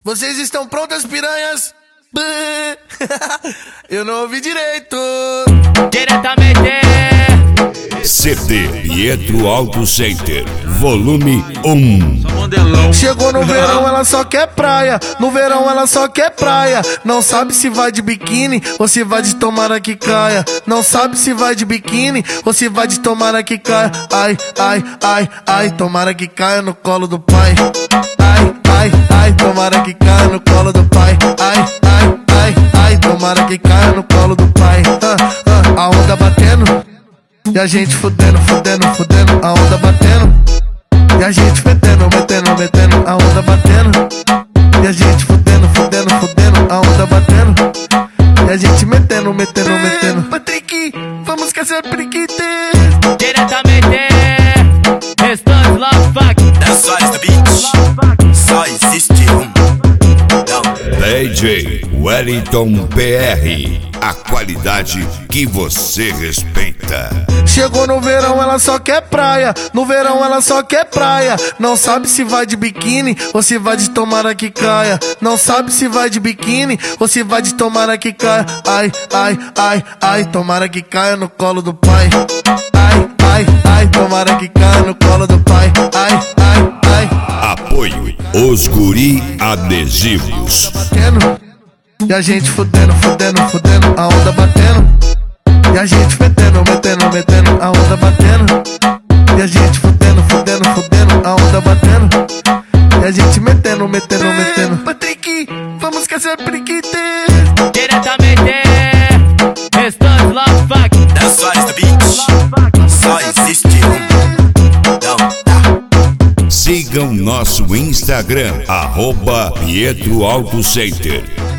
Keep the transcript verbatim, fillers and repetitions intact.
Vocês estão prontas, piranhas? Eu não ouvi direito. Diretamente C D Pietro Auto Center, volume um. Chegou no verão, ela só quer praia. No verão, ela só quer praia. Não sabe se vai de biquíni ou se vai de tomara que caia. Não sabe se vai de biquíni ou se vai de tomara que caia. Ai, ai, ai, ai, tomara que caia no colo do pai. Ai, ai, ai, tomara que caia no colo do pai. Ai, ai, ai, ai, tomara que caia no colo do pai. Ah, ah, a onda batendo e a gente fudendo, fudendo, fudendo. A onda batendo e a gente metendo, metendo, metendo. A onda batendo e a gente fudendo, fudendo, fudendo. A onda batendo e a gente metendo, metendo, metendo. Patrick, vamos esquecer periquite. Diretamente Restante Love Fuck. That's why it's the beach. Só existe um. D J Wellington P R, a qualidade que você respeita. Chegou no verão, ela só quer praia. No verão, ela só quer praia. Não sabe se vai de biquíni ou se vai de tomara que caia. Não sabe se vai de biquíni ou se vai de tomara que caia. Ai, ai, ai, ai, tomara que caia no colo do pai. Ai, ai, ai, tomara que caia no colo do pai. Ai, ai, ai. Apoio Os Guri Adesivos. Batendo e a gente fudendo, fudendo, fudendo. A onda batendo e a gente metendo, metendo, metendo. A onda batendo e a gente fudendo, fudendo, fudendo. A onda batendo e a gente metendo, metendo, metendo. Patrick, vamos esquecer periquite. Diretamente Restante Love Fuck. That's why it's the beach. Só existe um. Não dá. Sigam nosso Instagram, arroba Pietro Auto Center.